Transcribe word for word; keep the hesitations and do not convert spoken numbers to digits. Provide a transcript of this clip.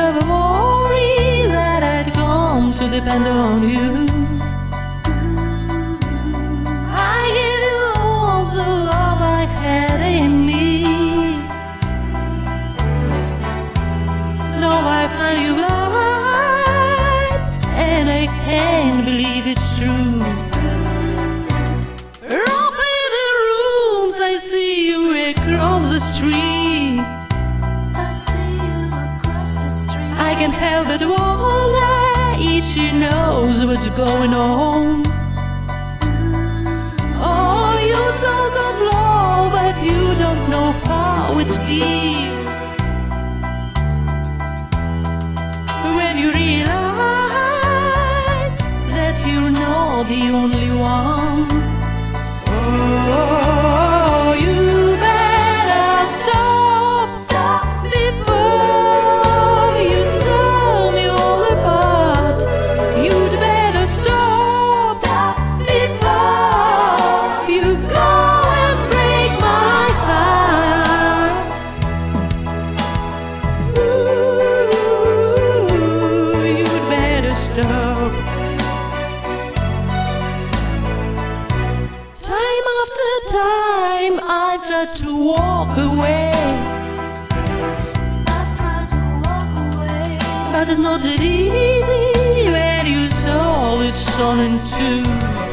never worry that I'd come to depend on you. I gave you all the love I had in me. Now I find you blind, and I can't believe it's true. Up in the rooms, I see you across the street. I can't help but wonder, each you knows what's going on. Oh, you talk of love, but you don't know how it feels. When you realize that you're not the only one. Oh, you better stop, stop before you tear me all apart. You'd better stop, stop before you go and break my heart. Ooh, you'd better stop. Time after time I've tried to walk away, but it's not that easy when your soul is torn in two.